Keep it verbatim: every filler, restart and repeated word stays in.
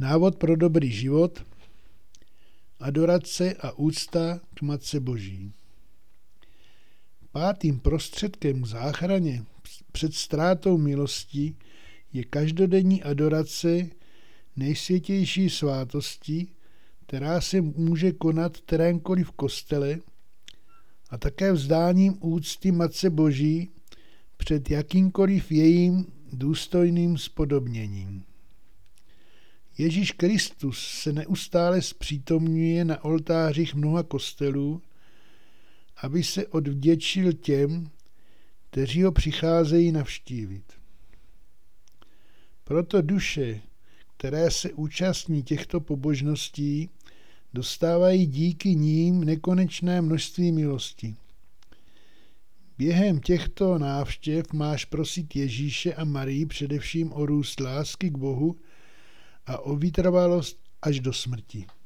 Návod pro dobrý život, adorace a úcta k Matce Boží. Pátým prostředkem k záchraně před ztrátou milosti je každodenní adorace nejsvětější svátosti, která se může konat v kterémkoliv kostele, a také vzdáním úcty Matce Boží před jakýmkoliv jejím důstojným spodobněním. Ježíš Kristus se neustále zpřítomňuje na oltářích mnoha kostelů, aby se odvděčil těm, kteří ho přicházejí navštívit. Proto duše, které se účastní těchto pobožností, dostávají díky ním nekonečné množství milosti. Během těchto návštěv máš prosit Ježíše a Marii především o růst lásky k Bohu a o vytrvalost až do smrti.